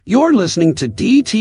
You're listening to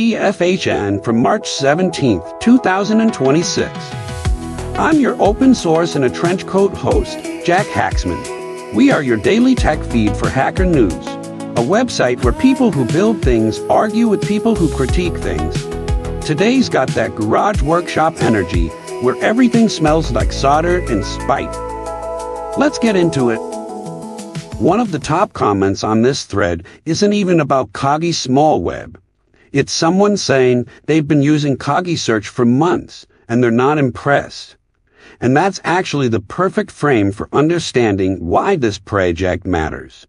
DTFHN from March 17th, 2026. I'm your open source and a trench coat host, Jack Haxman. We are your daily tech feed for Hacker News, a website where people who build things argue with people who critique things. Today's got that garage workshop energy where everything smells like solder and spite. Let's get into it. One of the top comments on this thread isn't even about Kagi Small Web. It's someone saying they've been using Kagi Search for months and they're not impressed. And that's actually the perfect frame for understanding why this project matters.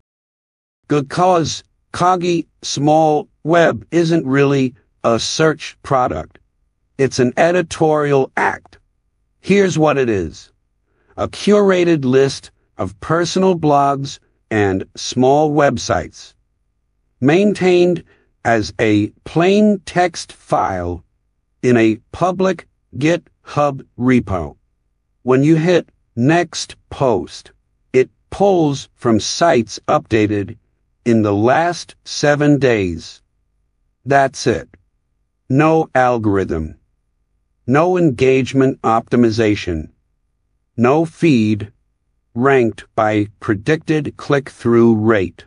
Because Kagi Small Web isn't really a search product. It's an editorial act. Here's what it is: a curated list of personal blogs and small websites, maintained as a plain text file in a public GitHub repo. When you hit Next Post, it pulls from sites updated in the last 7 days. That's it. No algorithm. No engagement optimization. No feed ranked by predicted click-through rate.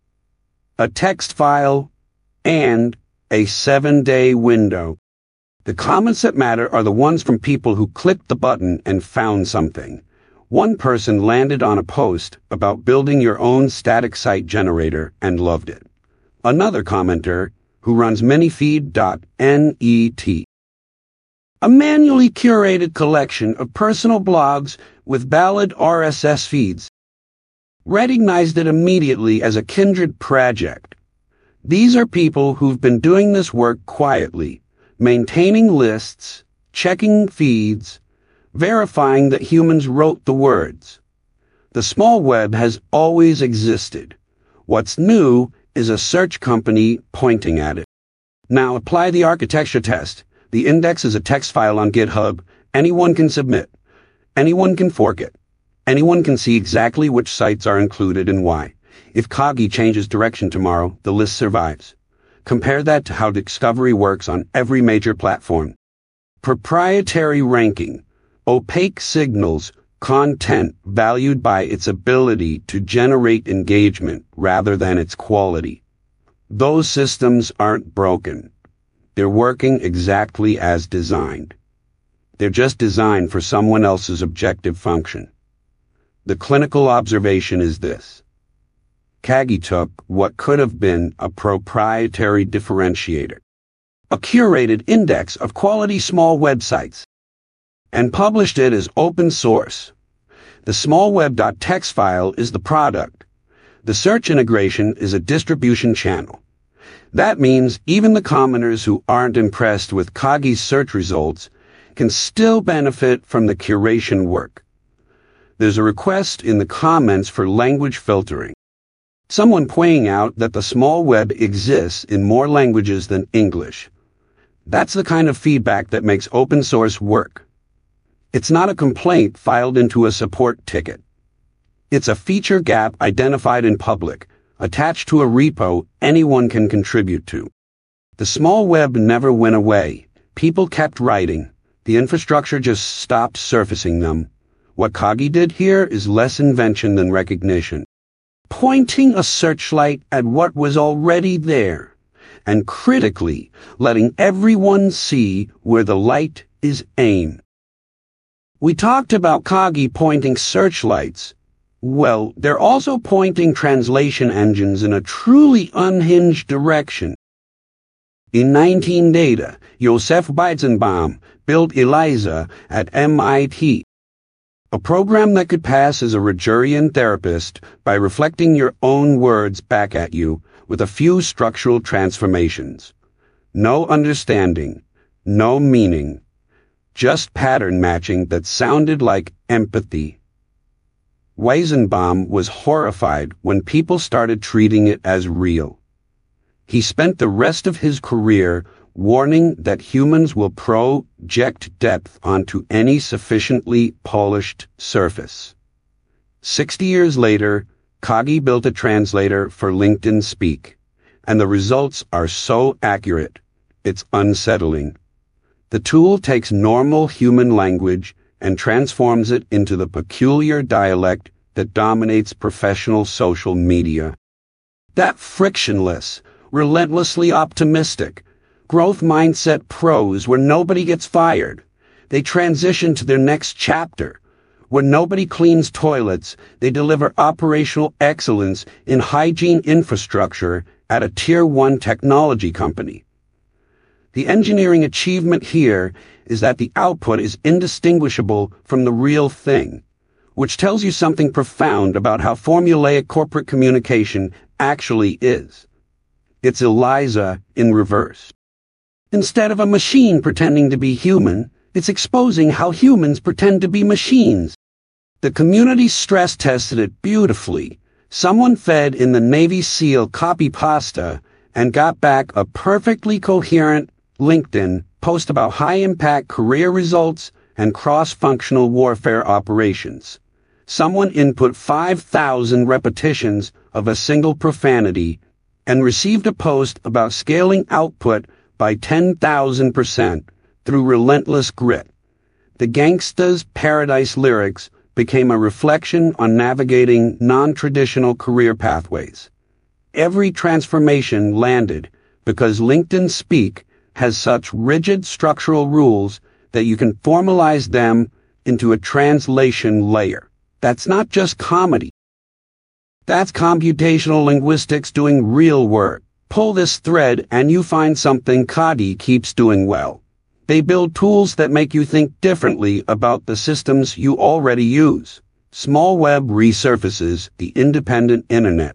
A text file and a 7-day window. The comments that matter are the ones from people who clicked the button and found something. One person landed on a post about building your own static site generator and loved it. Another commenter, who runs minifeed.net, a manually curated collection of personal blogs with valid RSS feeds, recognized it immediately as a kindred project. These are people who've been doing this work quietly, maintaining lists, checking feeds, verifying that humans wrote the words. The small web has always existed. What's new is a search company pointing at it. Now apply the architecture test. The index is a text file on GitHub. Anyone can submit. Anyone can fork it. Anyone can see exactly which sites are included and why. If Kagi changes direction tomorrow, the list survives. Compare that to how discovery works on every major platform. Proprietary ranking, opaque signals, content valued by its ability to generate engagement rather than its quality. Those systems aren't broken. They're working exactly as designed. They're just designed for someone else's objective function. The clinical observation is this: Kagi took what could have been a proprietary differentiator, a curated index of quality small websites, and published it as open source. The smallweb.txt file is the product. The search integration is a distribution channel. That means even the commoners who aren't impressed with Kagi's search results can still benefit from the curation work. There's a request in the comments for language filtering. Someone pointing out that the small web exists in more languages than English. That's the kind of feedback that makes open source work. It's not a complaint filed into a support ticket. It's a feature gap identified in public, attached to a repo anyone can contribute to. The small web never went away. People kept writing. The infrastructure just stopped surfacing them. What Kagi did here is less invention than recognition. Pointing a searchlight at what was already there, and critically letting everyone see where the light is aimed. We talked about Kagi pointing searchlights. Well, they're also pointing translation engines in a truly unhinged direction. In 19Data, Josef Weizenbaum built ELIZA at MIT, a program that could pass as a Rogerian therapist by reflecting your own words back at you with a few structural transformations. No understanding, no meaning, just pattern matching that sounded like empathy. Weizenbaum was horrified when people started treating it as real. He spent the rest of his career warning that humans will project depth onto any sufficiently polished surface. 60 years later, Kagi built a translator for LinkedIn Speak, and the results are so accurate, it's unsettling. The tool takes normal human language and transforms it into the peculiar dialect that dominates professional social media. That frictionless, relentlessly optimistic, growth mindset prose where nobody gets fired. They transition to their next chapter. Where nobody cleans toilets, they deliver operational excellence in hygiene infrastructure at a Tier 1 technology company. The engineering achievement here is that the output is indistinguishable from the real thing, which tells you something profound about how formulaic corporate communication actually is. It's Eliza in reverse. Instead of a machine pretending to be human, it's exposing how humans pretend to be machines. The community stress tested it beautifully. Someone fed in the Navy SEAL copy pasta and got back a perfectly coherent LinkedIn post about high-impact career results and cross-functional warfare operations. Someone input 5,000 repetitions of a single profanity and received a post about scaling output by 10,000% through relentless grit. The Gangsta's Paradise lyrics became a reflection on navigating non-traditional career pathways. Every transformation landed because LinkedIn Speak has such rigid structural rules that you can formalize them into a translation layer. That's not just comedy. That's computational linguistics doing real work. Pull this thread and you find something Kadi keeps doing well. They build tools that make you think differently about the systems you already use. Small Web resurfaces the independent internet.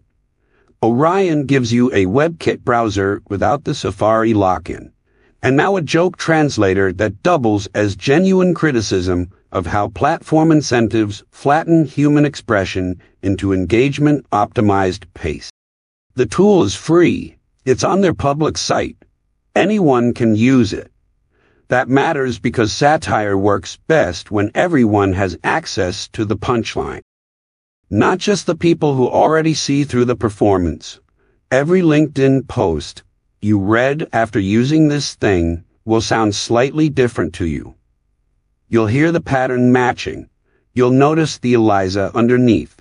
Orion gives you a WebKit browser without the Safari lock-in. And now a joke translator that doubles as genuine criticism of how platform incentives flatten human expression into engagement-optimized paste. The tool is free. It's on their public site. Anyone can use it. That matters because satire works best when everyone has access to the punchline. Not just the people who already see through the performance. Every LinkedIn post you read after using this thing will sound slightly different to you. You'll hear the pattern matching. You'll notice the Eliza underneath.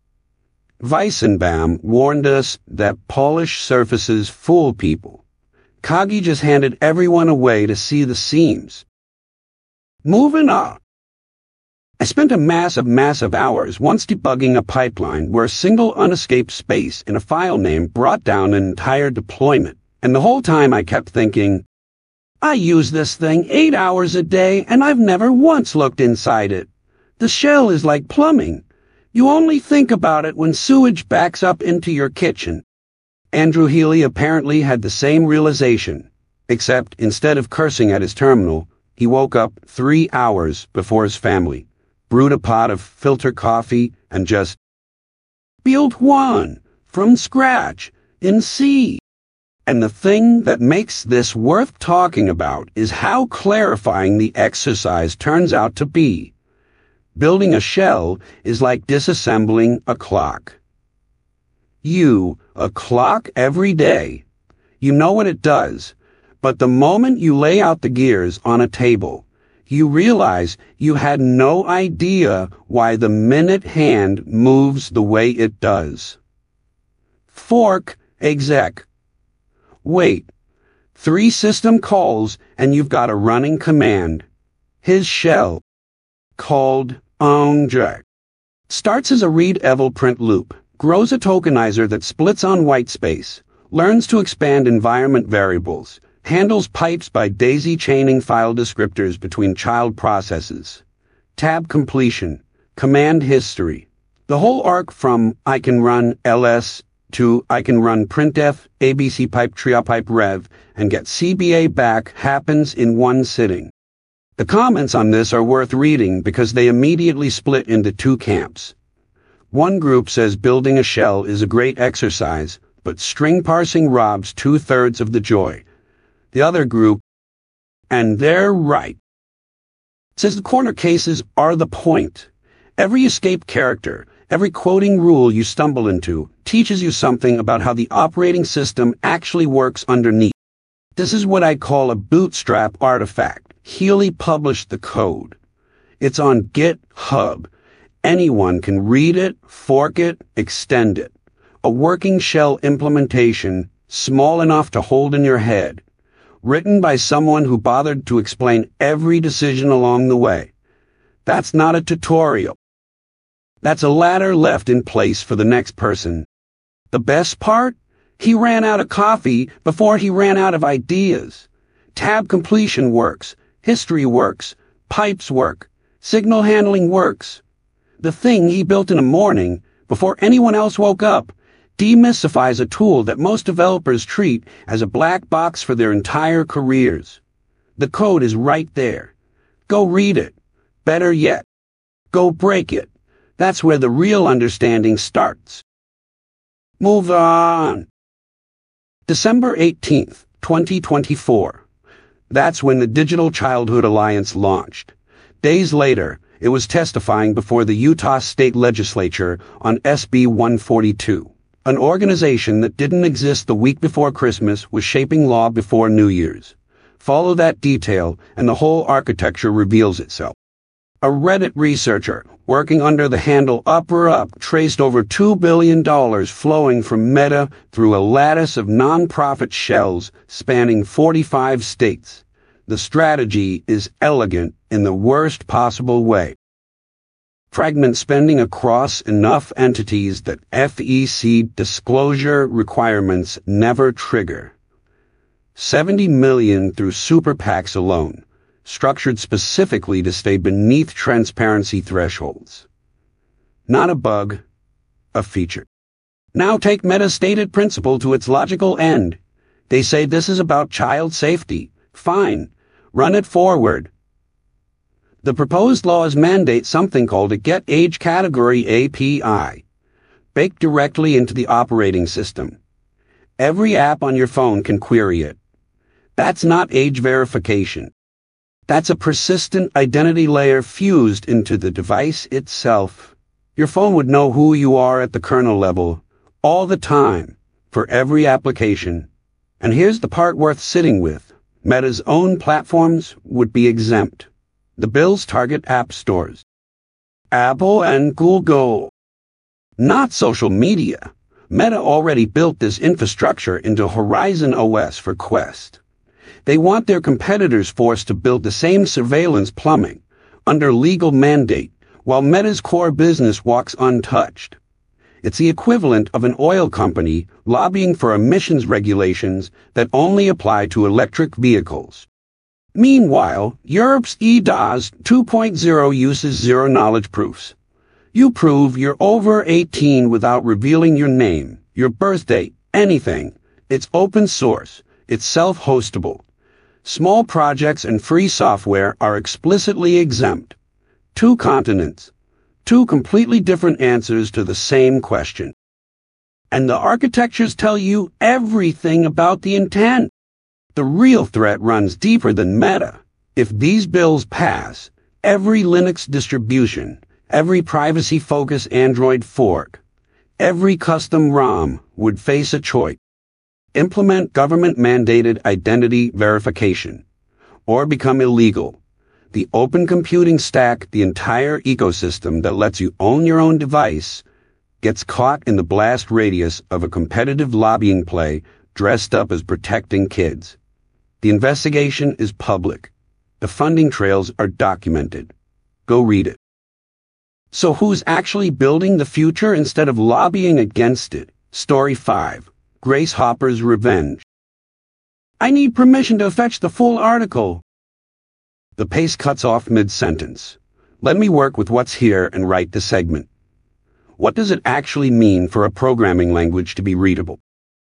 Weizenbaum warned us that polished surfaces fool people. Kagi just handed everyone away to see the seams. Moving on. I spent a massive hours once debugging a pipeline where a single unescaped space in a file name brought down an entire deployment. And the whole time I kept thinking, I use this thing 8 hours a day and I've never once looked inside it. The shell is like plumbing. You only think about it when sewage backs up into your kitchen. Andrew Healy apparently had the same realization, except instead of cursing at his terminal, he woke up 3 hours before his family, brewed a pot of filter coffee, and just built one from scratch in C. And the thing that makes this worth talking about is how clarifying the exercise turns out to be. Building a shell is like disassembling a clock. A clock every day. You know what it does, but the moment you lay out the gears on a table, you realize you had no idea why the minute hand moves the way it does. Fork, exec. Wait, 3 system calls and you've got a running command. His shell, called onJect, starts as a read-eval print loop, grows a tokenizer that splits on whitespace, learns to expand environment variables, handles pipes by daisy chaining file descriptors between child processes, tab completion, command history. The whole arc from I can run ls to I can run printf, abc pipe, tria pipe rev, and get CBA back happens in one sitting. The comments on this are worth reading because they immediately split into 2 camps. One group says building a shell is a great exercise, but string parsing robs 2/3 of the joy. The other group, and they're right, says the corner cases are the point. Every escape character, Every quoting rule you stumble into teaches you something about how the operating system actually works underneath. This is what I call a bootstrap artifact. Healy published the code. It's on GitHub. Anyone can read it, fork it, extend it. A working shell implementation, small enough to hold in your head. Written by someone who bothered to explain every decision along the way. That's not a tutorial. That's a ladder left in place for the next person. The best part? He ran out of coffee before he ran out of ideas. Tab completion works, history works, pipes work, signal handling works. The thing he built in a morning, before anyone else woke up, demystifies a tool that most developers treat as a black box for their entire careers. The code is right there. Go read it. Better yet, go break it. That's where the real understanding starts. Move on. December 18th, 2024. That's when the Digital Childhood Alliance launched. Days later, it was testifying before the Utah State Legislature on SB 142. An organization that didn't exist the week before Christmas was shaping law before New Year's. Follow that detail, and the whole architecture reveals itself. A Reddit researcher, working under the handle UpperUp, traced over $2 billion flowing from Meta through a lattice of non-profit shells spanning 45 states. The strategy is elegant in the worst possible way. Fragment spending across enough entities that FEC disclosure requirements never trigger. $70 million through super PACs alone, structured specifically to stay beneath transparency thresholds. Not a bug, a feature. Now take Meta's stated principle to its logical end. They say this is about child safety. Fine, run it forward. The proposed laws mandate something called a Get Age Category API, baked directly into the operating system. Every app on your phone can query it. That's not age verification. That's a persistent identity layer fused into the device itself. Your phone would know who you are at the kernel level, all the time, for every application. And here's the part worth sitting with. Meta's own platforms would be exempt. The bills target app stores. Apple and Google. Not social media. Meta already built this infrastructure into Horizon OS for Quest. They want their competitors forced to build the same surveillance plumbing, under legal mandate, while Meta's core business walks untouched. It's the equivalent of an oil company lobbying for emissions regulations that only apply to electric vehicles. Meanwhile, Europe's EDAS 2.0 uses zero-knowledge proofs. You prove you're over 18 without revealing your name, your birthday, anything. It's open source. It's self-hostable. Small projects and free software are explicitly exempt. 2 continents. 2 completely different answers to the same question. And the architectures tell you everything about the intent. The real threat runs deeper than Meta. If these bills pass, every Linux distribution, every privacy-focused Android fork, every custom ROM would face a choice. Implement government-mandated identity verification, or become illegal. The open computing stack, the entire ecosystem that lets you own your own device, gets caught in the blast radius of a competitive lobbying play dressed up as protecting kids. The investigation is public. The funding trails are documented. Go read it. So who's actually building the future instead of lobbying against it? Story 5. Grace Hopper's Revenge. I need permission to fetch the full article. The pace cuts off mid-sentence. Let me work with what's here and write the segment. What does it actually mean for a programming language to be readable?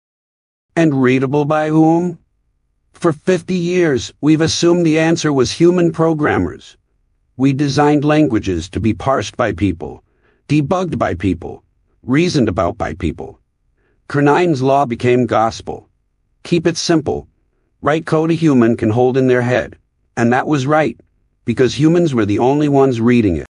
And readable by whom? For 50 years, we've assumed the answer was human programmers. We designed languages to be parsed by people, debugged by people, reasoned about by people. Kernine's law became gospel. Keep it simple. Write code a human can hold in their head. And that was right, because humans were the only ones reading it.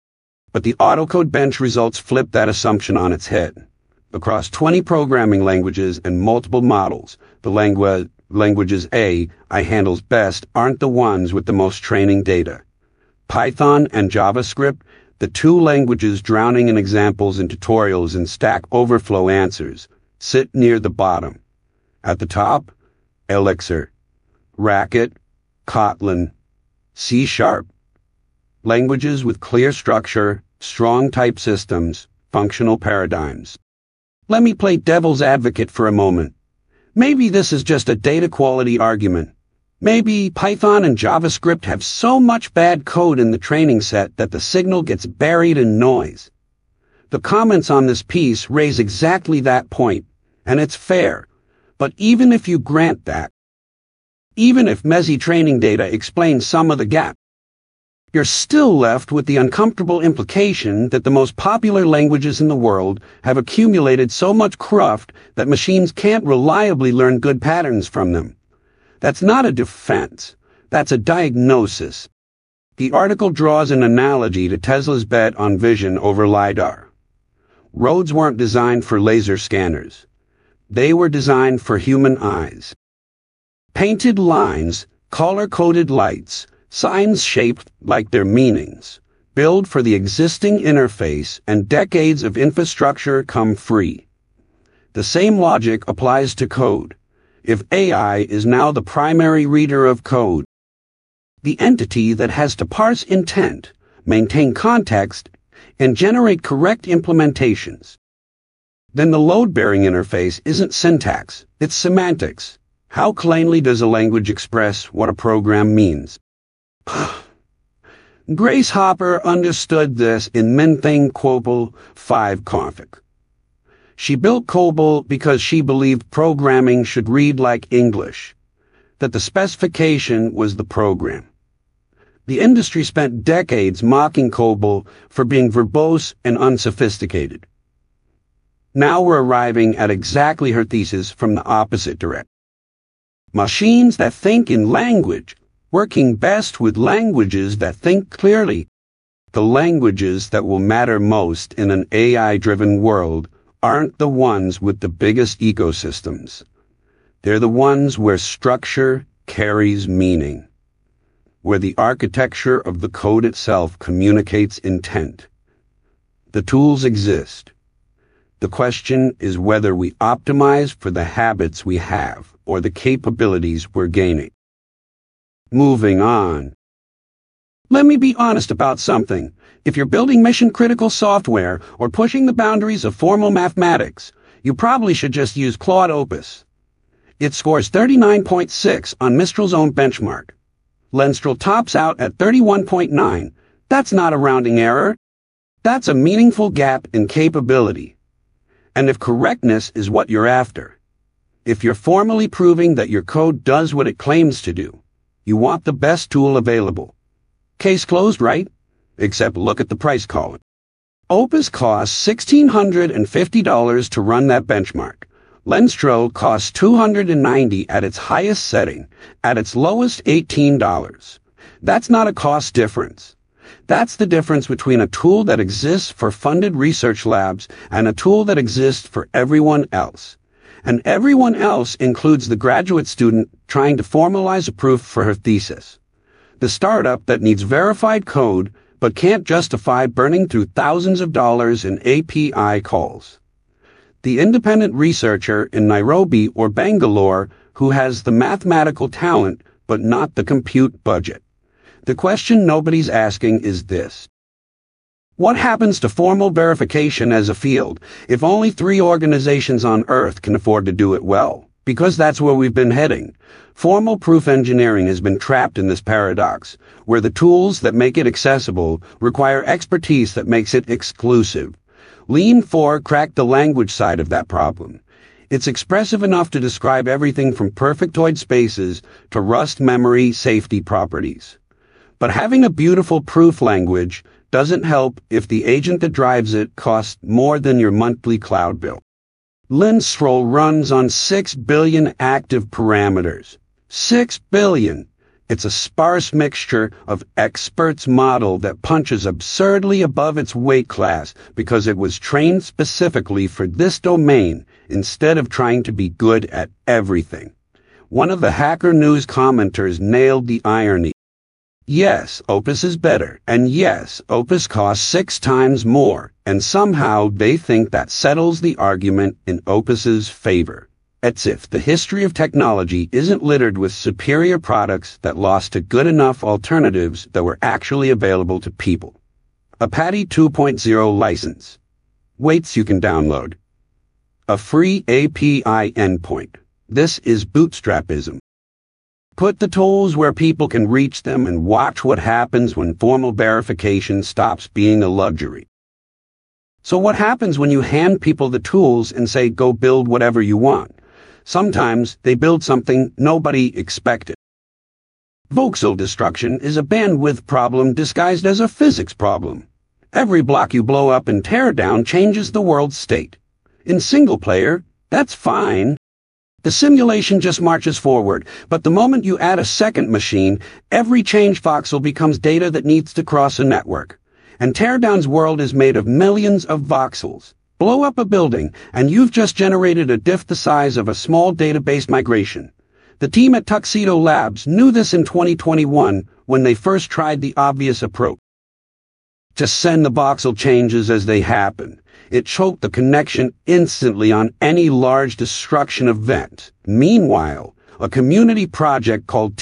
But the AutoCode Bench results flip that assumption on its head. Across 20 programming languages and multiple models, the languages AI handles best aren't the ones with the most training data. Python and JavaScript, the two languages drowning in examples and tutorials and Stack Overflow answers, sit near the bottom. At the top, Elixir, Racket, Kotlin, C#, languages with clear structure, strong type systems, functional paradigms. Let me play devil's advocate for a moment. Maybe this is just a data quality argument. Maybe Python and JavaScript have so much bad code in the training set that the signal gets buried in noise. The comments on this piece raise exactly that point, and it's fair. But even if you grant that, even if messy training data explains some of the gap, you're still left with the uncomfortable implication that the most popular languages in the world have accumulated so much cruft that machines can't reliably learn good patterns from them. That's not a defense. That's a diagnosis. The article draws an analogy to Tesla's bet on vision over LiDAR. Roads weren't designed for laser scanners. They were designed for human eyes. Painted lines, color-coded lights, signs shaped like their meanings, build for the existing interface, and decades of infrastructure come free. The same logic applies to code. If AI is now the primary reader of code, the entity that has to parse intent, maintain context, and generate correct implementations, then the load-bearing interface isn't syntax, it's semantics. How plainly does a language express what a program means? Grace Hopper understood this in Minthang COBOL 5 config. She built COBOL because she believed programming should read like English, that the specification was the program. The industry spent decades mocking COBOL for being verbose and unsophisticated. Now we're arriving at exactly her thesis from the opposite direction. Machines that think in language, working best with languages that think clearly. The languages that will matter most in an AI-driven world aren't the ones with the biggest ecosystems. They're the ones where structure carries meaning, where the architecture of the code itself communicates intent. The tools exist. The question is whether we optimize for the habits we have or the capabilities we're gaining. Moving on. Let me be honest about something. If you're building mission-critical software or pushing the boundaries of formal mathematics, you probably should just use Claude Opus. It scores 39.6 on Mistral's own benchmark. Lenstral tops out at 31.9. That's not a rounding error. That's a meaningful gap in capability. And if correctness is what you're after, if you're formally proving that your code does what it claims to do, you want the best tool available. Case closed, right? Except look at the price column. Opus costs $1,650 to run that benchmark. Lenstral costs $290 at its highest setting, at its lowest $18. That's not a cost difference. That's the difference between a tool that exists for funded research labs and a tool that exists for everyone else. And everyone else includes the graduate student trying to formalize a proof for her thesis, the startup that needs verified code but can't justify burning through thousands of dollars in API calls, the independent researcher in Nairobi or Bangalore who has the mathematical talent but not the compute budget. The question nobody's asking is this: what happens to formal verification as a field if only 3 organizations on Earth can afford to do it well? Because that's where we've been heading. Formal proof engineering has been trapped in this paradox, where the tools that make it accessible require expertise that makes it exclusive. Lean 4 cracked the language side of that problem. It's expressive enough to describe everything from perfectoid spaces to Rust memory safety properties. But having a beautiful proof language doesn't help if the agent that drives it costs more than your monthly cloud bill. Lenstral runs on 6 billion active parameters. 6 billion! It's a sparse mixture of experts model that punches absurdly above its weight class because it was trained specifically for this domain instead of trying to be good at everything. One of the Hacker News commenters nailed the irony. Yes, Opus is better, and yes, Opus costs 6 times more, and somehow they think that settles the argument in Opus's favor. As if the history of technology isn't littered with superior products that lost to good enough alternatives that were actually available to people. A PATI 2.0 license. Weights you can download. A free API endpoint. This is bootstrapism. Put the tools where people can reach them and watch what happens when formal verification stops being a luxury. So what happens when you hand people the tools and say, go build whatever you want? Sometimes they build something nobody expected. Voxel destruction is a bandwidth problem disguised as a physics problem. Every block you blow up and tear down changes the world's state. In single player, that's fine. The simulation just marches forward, but the moment you add a second machine, every changed voxel becomes data that needs to cross a network. And Teardown's world is made of millions of voxels. Blow up a building, and you've just generated a diff the size of a small database migration. The team at Tuxedo Labs knew this in 2021 when they first tried the obvious approach. Just send the voxel changes as they happen. It choked the connection instantly on any large destruction event. Meanwhile, a community project called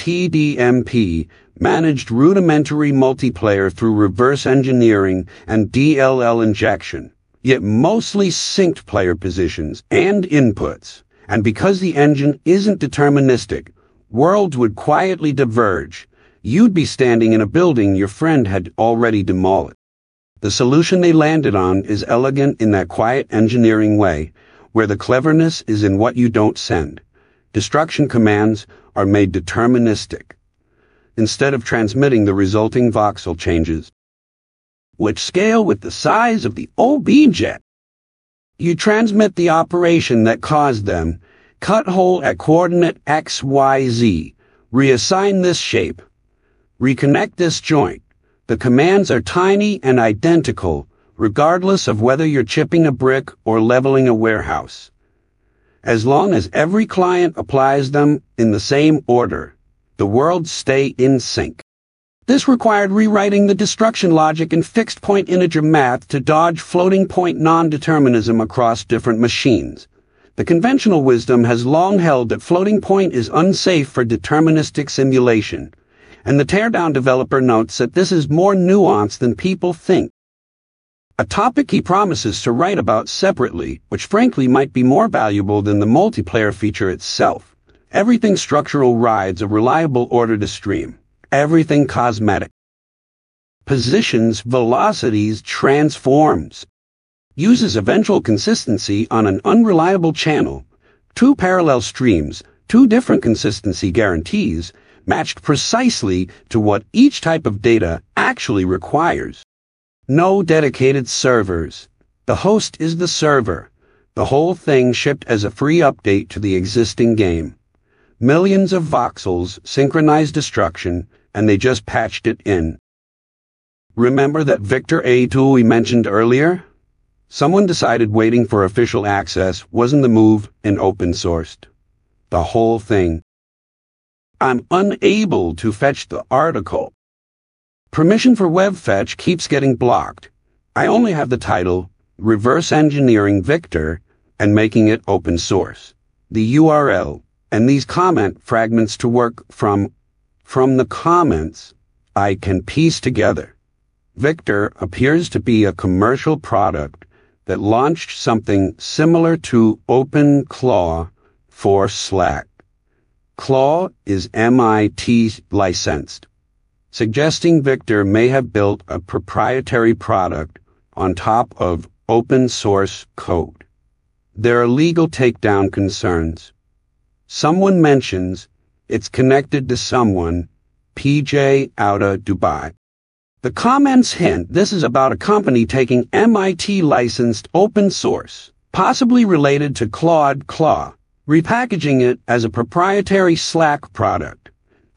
TDMP managed rudimentary multiplayer through reverse engineering and DLL injection, yet mostly synced player positions and inputs. And because the engine isn't deterministic, worlds would quietly diverge. You'd be standing in a building your friend had already demolished. The solution they landed on is elegant in that quiet engineering way, where the cleverness is in what you don't send. Destruction commands are made deterministic, instead of transmitting the resulting voxel changes, which scale with the size of the objet. You transmit the operation that caused them, cut hole at coordinate XYZ, reassign this shape, reconnect this joint. The commands are tiny and identical, regardless of whether you're chipping a brick or leveling a warehouse. As long as every client applies them in the same order, the worlds stay in sync. This required rewriting the destruction logic in fixed-point integer math to dodge floating-point non-determinism across different machines. The conventional wisdom has long held that floating-point is unsafe for deterministic simulation, and the Teardown developer notes that this is more nuanced than people think. A topic he promises to write about separately, which frankly might be more valuable than the multiplayer feature itself. Everything structural rides a reliable order to stream. Everything cosmetic. Positions, velocities, transforms. Uses eventual consistency on an unreliable channel. 2 parallel streams, 2 different consistency guarantees, matched precisely to what each type of data actually requires. No dedicated servers. The host is the server. The whole thing shipped as a free update to the existing game. Millions of voxels, synchronized destruction, and they just patched it in. Remember that Victor A tool we mentioned earlier? Someone decided waiting for official access wasn't the move and open sourced the whole thing. I'm unable to fetch the article. Permission for web fetch keeps getting blocked. I only have the title, Reverse Engineering Victor, and making it open source. The URL, and these comment fragments to work from the comments, I can piece together. Victor appears to be a commercial product that launched something similar to OpenClaw for Slack. Claw is MIT licensed, suggesting Victor may have built a proprietary product on top of open source code. There are legal takedown concerns. Someone mentions it's connected to someone, PJ Outa Dubai. The comments hint this is about a company taking MIT licensed open source, possibly related to Claude, repackaging it as a proprietary Slack product.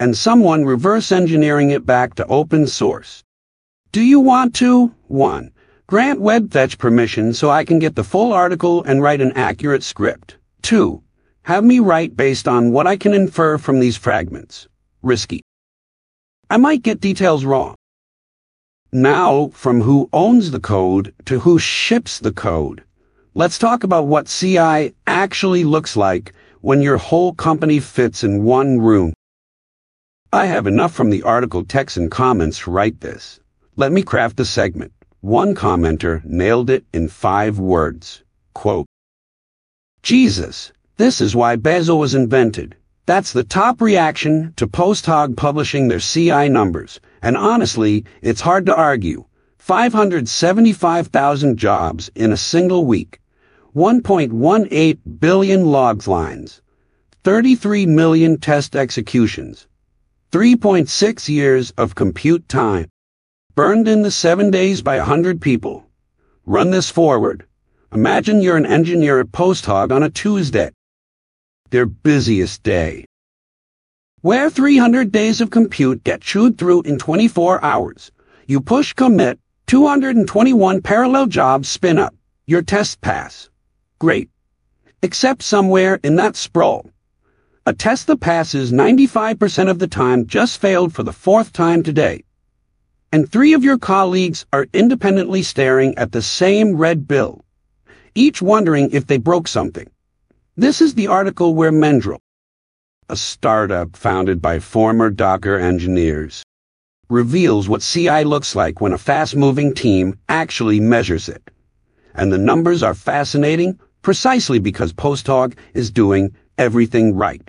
and someone reverse engineering it back to open source. Do you want to? 1. Grant WebFetch permission so I can get the full article and write an accurate script. 2. Have me write based on what I can infer from these fragments. Risky. I might get details wrong. Now, from who owns the code to who ships the code. Let's talk about what CI actually looks like when your whole company fits in one room. I have enough from the article text and comments to write this. Let me craft the segment. One commenter nailed it in 5 words. Quote, Jesus, this is why Bezo was invented. That's the top reaction to PostHog publishing their CI numbers. And honestly, it's hard to argue. 575,000 jobs in a single week. 1.18 billion log lines. 33 million test executions. 3.6 years of compute time. Burned in the 7 days by 100 people. Run this forward. Imagine you're an engineer at PostHog on a Tuesday. Their busiest day. Where 300 days of compute get chewed through in 24 hours. You push commit, 221 parallel jobs spin up. Your test pass. Great. Except somewhere in that sprawl. A test that passes 95% of the time just failed for the 4th time today. And 3 of your colleagues are independently staring at the same red bill, each wondering if they broke something. This is the article where Mendril, a startup founded by former Docker engineers, reveals what CI looks like when a fast-moving team actually measures it. And the numbers are fascinating precisely because PostHog is doing everything right.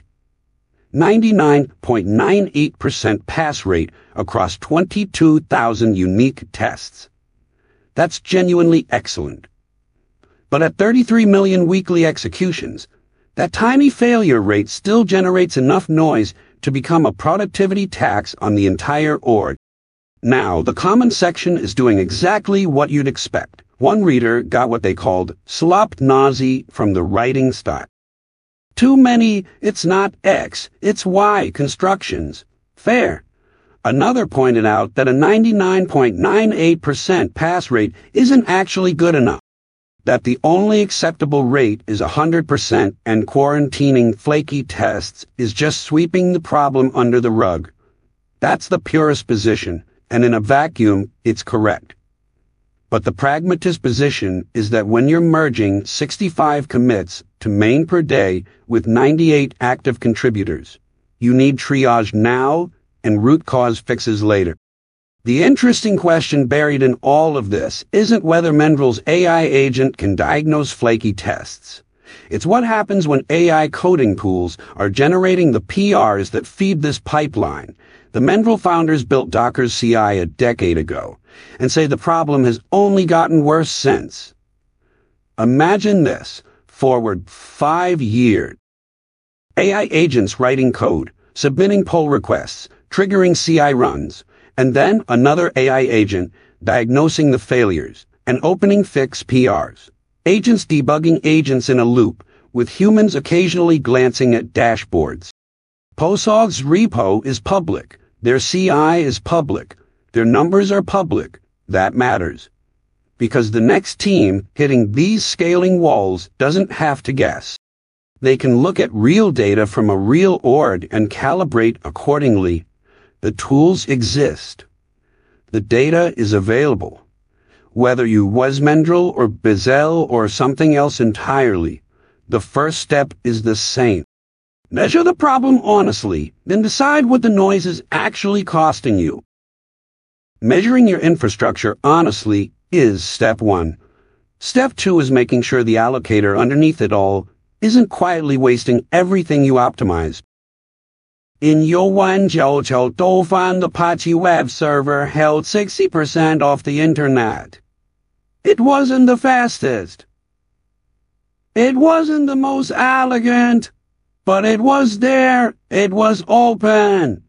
99.98% pass rate across 22,000 unique tests. That's genuinely excellent. But at 33 million weekly executions, that tiny failure rate still generates enough noise to become a productivity tax on the entire org. Now, the comment section is doing exactly what you'd expect. One reader got what they called slop nausea from the writing style. Too many, it's not X, it's Y constructions. Fair. Another pointed out that a 99.98% pass rate isn't actually good enough. That the only acceptable rate is 100% and quarantining flaky tests is just sweeping the problem under the rug. That's the purest position, and in a vacuum, it's correct. But the pragmatist position is that when you're merging 65 commits to main per day with 98 active contributors, you need triage now and root cause fixes later. The interesting question buried in all of this isn't whether Mendril's AI agent can diagnose flaky tests. It's what happens when AI coding tools are generating the PRs that feed this pipeline. The Mendril founders built Docker's CI a decade ago and say the problem has only gotten worse since. Imagine this, forward 5 years. AI agents writing code, submitting pull requests, triggering CI runs, and then another AI agent diagnosing the failures and opening fix PRs. Agents debugging agents in a loop, with humans occasionally glancing at dashboards. PostHog's repo is public. Their CI is public. Their numbers are public. That matters. Because the next team hitting these scaling walls doesn't have to guess. They can look at real data from a real org and calibrate accordingly. The tools exist. The data is available. Whether you was Mendril or Bezel or something else entirely, the first step is the same. Measure the problem honestly, then decide what the noise is actually costing you. Measuring your infrastructure honestly is step 1. Step 2 is making sure the allocator underneath it all isn't quietly wasting everything you optimized. In Yuan Jiao Doufan, the Apache web server held 60% off the internet. It wasn't the fastest. It wasn't the most elegant, but it was there. It was open.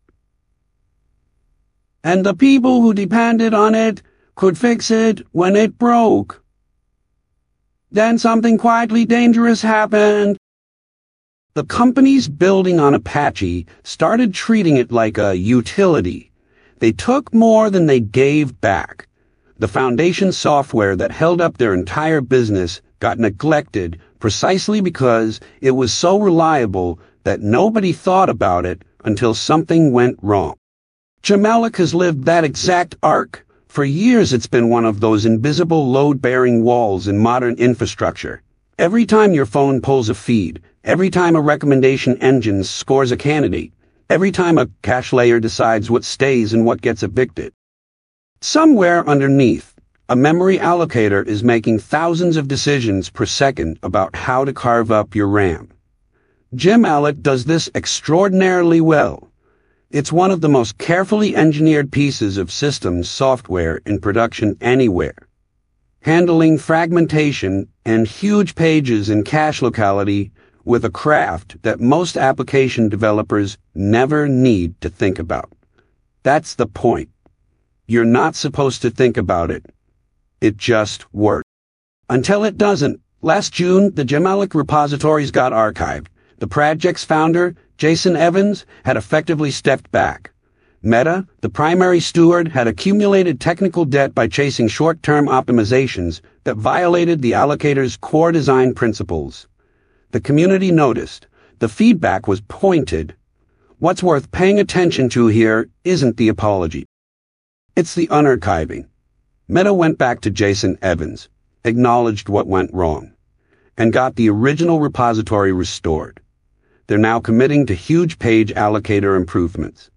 And the people who depended on it could fix it when it broke. Then something quietly dangerous happened. The companies building on Apache started treating it like a utility. They took more than they gave back. The foundation software that held up their entire business got neglected precisely because it was so reliable that nobody thought about it until something went wrong. Gemalloc has lived that exact arc. For years it's been one of those invisible load-bearing walls in modern infrastructure. Every time your phone pulls a feed, every time a recommendation engine scores a candidate, every time a cache layer decides what stays and what gets evicted. Somewhere underneath, a memory allocator is making thousands of decisions per second about how to carve up your RAM. Gemalloc does this extraordinarily well. It's one of the most carefully engineered pieces of systems software in production anywhere. Handling fragmentation and huge pages in cache locality with a craft that most application developers never need to think about. That's the point. You're not supposed to think about it. It just works. Until it doesn't. Last June, the Gemalloc repositories got archived. The project's founder, Jason Evans, had effectively stepped back. Meta, the primary steward, had accumulated technical debt by chasing short-term optimizations that violated the allocator's core design principles. The community noticed. The feedback was pointed. What's worth paying attention to here isn't the apology. It's the unarchiving. Meta went back to Jason Evans, acknowledged what went wrong, and got the original repository restored. They're now committing to huge page allocator improvements,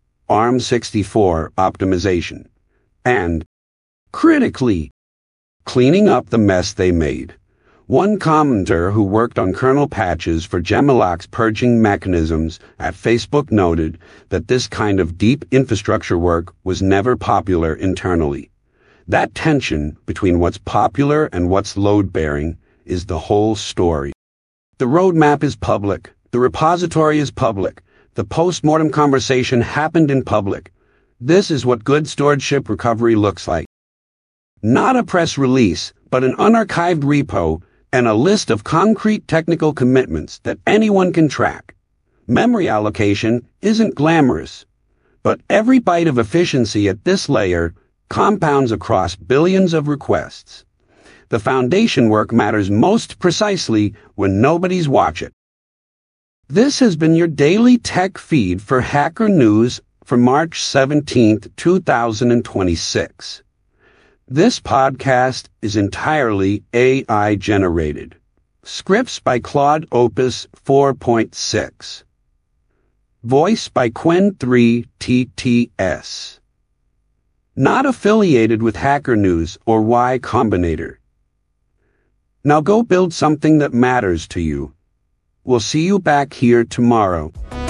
ARM64 optimization, and, critically, cleaning up the mess they made. One commenter who worked on kernel patches for Gemalloc's purging mechanisms at Facebook noted that this kind of deep infrastructure work was never popular internally. That tension between what's popular and what's load-bearing is the whole story. The roadmap is public. The repository is public. The post-mortem conversation happened in public. This is what good stewardship recovery looks like. Not a press release, but an unarchived repo and a list of concrete technical commitments that anyone can track. Memory allocation isn't glamorous, but every byte of efficiency at this layer compounds across billions of requests. The foundation work matters most precisely when nobody's watching. This has been your daily tech feed for Hacker News for March 17, 2026. This podcast is entirely AI generated. Scripts by Claude Opus 4.6. Voice by Qwen3TTS. Not affiliated with Hacker News or Y Combinator. Now go build something that matters to you. We'll see you back here tomorrow.